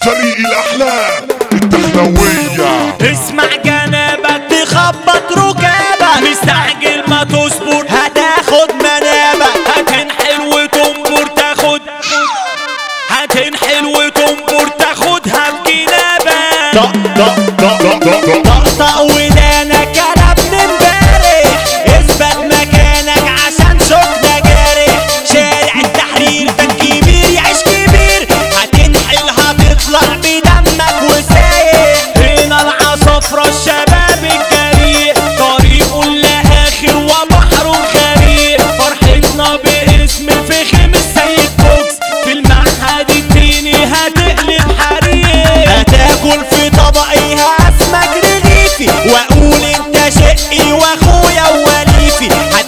طريق الأحلام الدخلوية. اسمع جنابك تخبط ركابك، مستعجل ما تصبر هتاخد منابك، هتنحل وتنبر هتنحل وتنبر تاخدها بجنابك. طقطق ودانك انا ابن امبارح، اثبت مكانك عشان شوكنا جارح. شارع التحرير ده الكبير يعيش كبير، هتنحل هتطلع بدمك وسايح. هنا العصافرة الشباب الجريء، طريقه لاخر وبحره غريق. فرحتنا باسم فخم السيد بوكس، في المعهد الديني هتقلب حريق. هتاكل في طبقي هاسمك رغيفي، واقول انت شقي واخويا ووليفي.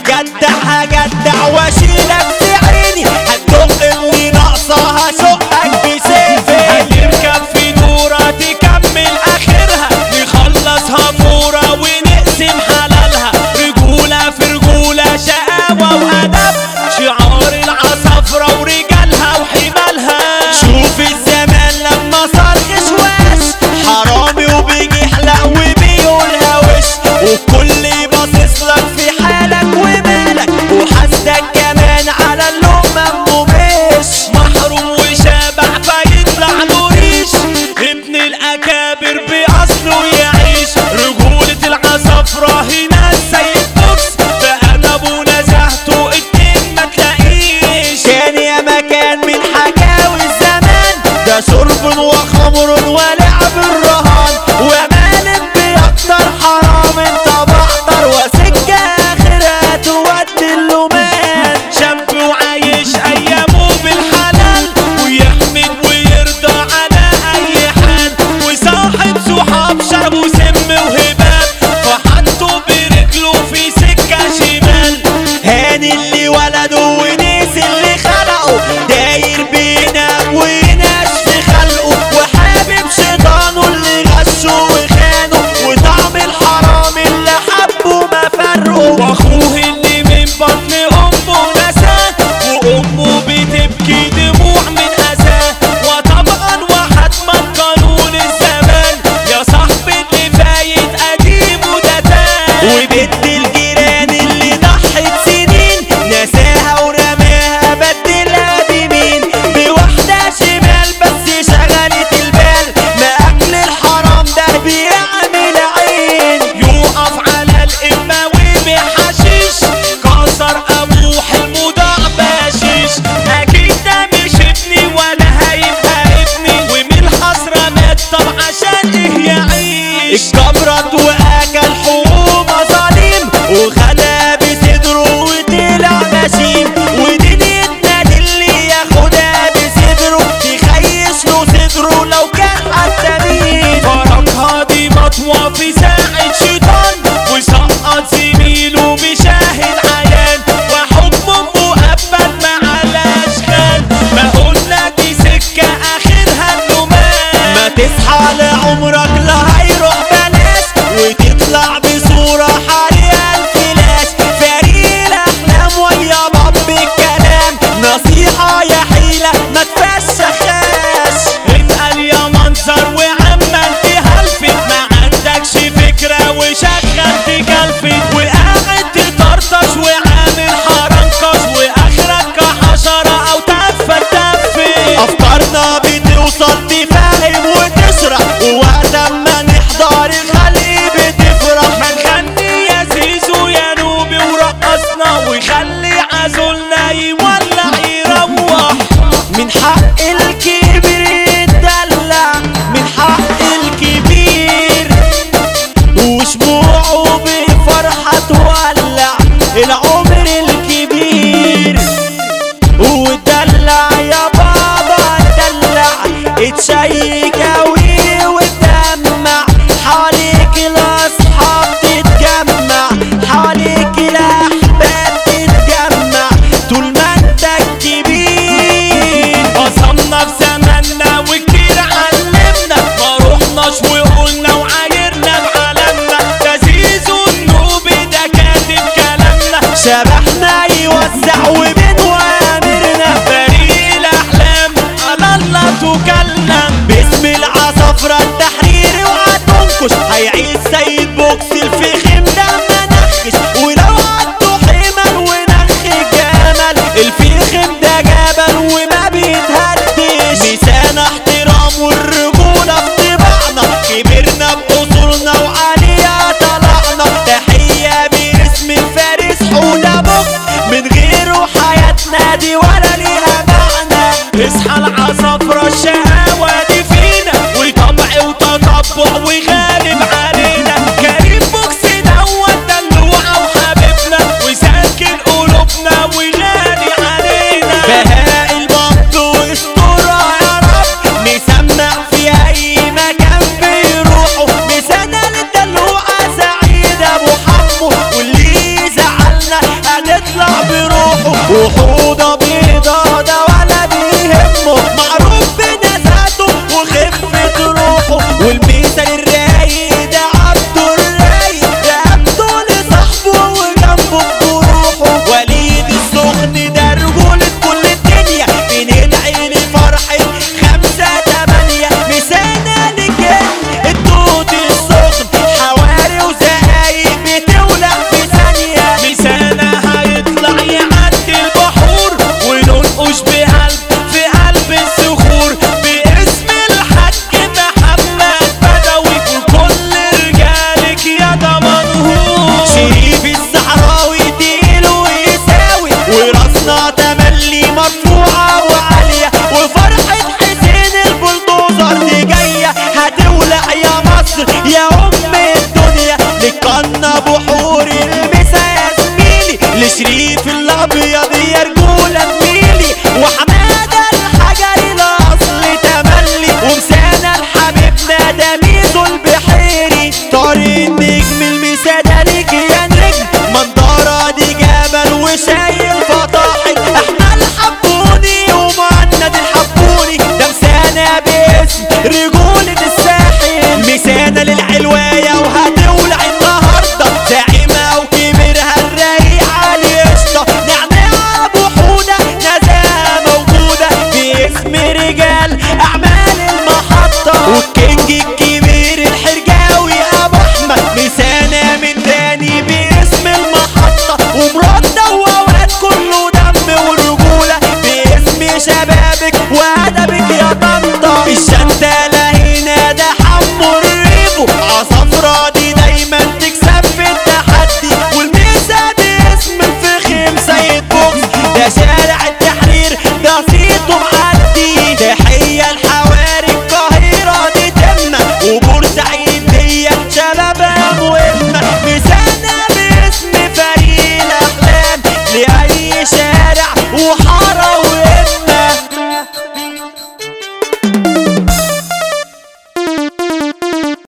هتجدع واشيلك في عيني، هتدق اللي ناقصه هشقك بسيفي. هتركب في دورة تكمل اخرها، نخلصها فورة ونقسم حلالها. رجولة في رجولة شقاوة وادب، شعار العصافرة ورجالها وحمالها. شوف الزمان لما صار غشواش، حرامي وبيجي يحلق وبيقولها وش. والكل باصصلك في حالك ومالك، وحاسدك كمان على اللقمة مش محروم وشابع فيطلع له ريش. ابن الاكابر باصله يعيش، رجولة العصافرة هنا السيد بوكس. فانا ابو نزهته اتنين ما تلاقيش. كان يا مكان من حكاوي الزمان، ده شرب وخمر ولعب الرهان. ومالك بيكتر حرام انت بحتر، وسكة اخرها تودي اللومان. شاب وعايش ايامه بالحلال، ويحمد ويرضى على اي حال. وصاحب صحاب شربوا سم وهباب، فحطوا برجله في سكة شمال. هاني اللي ولده ونيس اللي خلقه، داير بينام ويناش في خلقه. وحابب شيطانه اللي غشه وخانه، وطعم الحرام اللي حبه ما فرقه. واخوه اللي من بطن امه نساه، وامه بتبكي دموع من اساه. وطبعا وحتما قانون الزمان، يا صاحبي اللي فايت قديم وده تاه. وبنت الجيران اللي ضحت سنين، نساها ورماها بدلها بمين. بواحدة شمال بس شغلت البال، ما اكل الحرام ده بيعمل عين. يقف على الامة وبحشيش، كسر ابوه حلمه ضاع باشيش. اكيد ده مش ابني ولا هيبقى ابني، ومن الحسرة مات طب عشان ايه يعيش. اتجبرت واكل حقوق مظالم، وخدها بصدره وطلع غشيم. ودنيتنا دي اللي ياخدها بصدره، تخيش له صدره لو كان حتى مين. فرقها دي مطوة في ساعة شيطان، وسقط زميله بشاهد عيان. وحكمه مؤبد مع الاشكال، ما قلنا دي سكة اخرها النومان. ما تصحى لعمرك لا هيروح بلاش، وتطلع بصورة حالية الفلاش. فريق الاحلام ويا باب الكلام، نصيحة يا حيلة ما تفشخاش. اتقل يا منظر وعمال تهلفت، ما عندكش فكرة وشغال تكلفت. وقاعد تطرطش وعامل حرنكش، واخرك كحشرة او تفت. افكارنا بتوصل تفهم وتشرح، ووقت ما باسم العصافرة التحريري وهتنكش هيعيش سيد بوكس الفخم ده منخش ولو عدوا حمل ونخ الجمل الفخم ده جبل وما بيتهدش لسان احترام والرجولة في طباعنا كبرنا بأصولنا وعليها طلعنا تحية باسم الفارس حودة بوكس من غيره حياتنا دي ولا ليها معنى اصحى العصافرة الشقاوة دي فينا وطمع وتطبع وغالب علينا كريم بوكس دوت دلوعة وحبيبنا وساكن قلوبنا وغالي علينا بهاء البط واسطورة يا رب مسمع في اي مكان بيروحوا مسانا للدلوعة سعيد ابو حمو واللي زعلنا هنطلع بروحه وحوضة بيضا ده ولا بيهمه معروف بنزاته وخفة روحه والمثل الرايق ده عبده الرايق ده عبده لصاحبه وجنبه بجروحه وليد السخن ده رجولة كل الدنيا بندعي لفرحة 5-8 مسانا للجن التوت السخن حواري وزقايق بتولع في ثانية مسانا هيطلع يعدي البحور وننقش بقلب في قلب الصخور باسم الحاج محمد بدوي وكل رجالك يا دمنهور شريف الصحراوي تقيل ويساوي وراسنا تملي مرفوعة وعالية وفرحة حسين البلدوزر دي جاية هتولع يا مصر يا أم الدنيا لقنا بحور المسا يا زميلي لشريف الأبيض يا رجولة زميلي وحمادة الحجري الأصل تملي ومسانا لحبيبنا ده ميزو البحيري طارق النجم المسا ده ليك يا نجم منظرة دي جبل وشايل فطاحل احنا الحبوني ومهند الحبوني ده مسانا باسم رجولة الساحل مسانا للعين